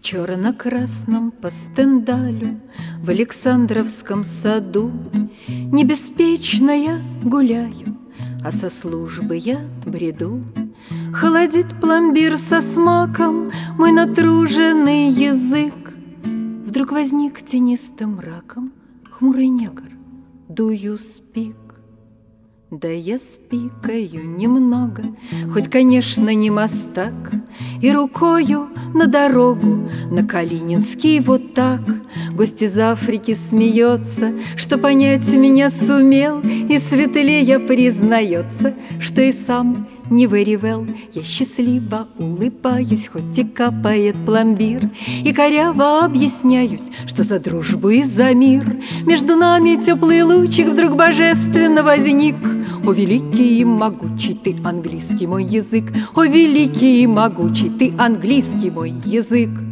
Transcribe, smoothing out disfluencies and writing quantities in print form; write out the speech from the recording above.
черно-красном по Стендалю в Александровском саду не беспечно я гуляю, а со службы я бреду. Холодит пломбир со смаком мой натруженный язык. Вдруг возник тенистым мраком хмурый негр. Do you speak? Да я спикаю немного, хоть, конечно, не мастак, и рукою на дорогу, на Калининский вот так. Гость из Африки смеется, что понять меня сумел, и светлее признается, что и сам не выревел. Я счастливо улыбаюсь, хоть и капает пломбир, и коряво объясняюсь, что за дружбу и за мир. Между нами теплый лучик вдруг божественно возник. О, великий и могучий ты, английский мой язык! О, великий и могучий ты, английский мой язык!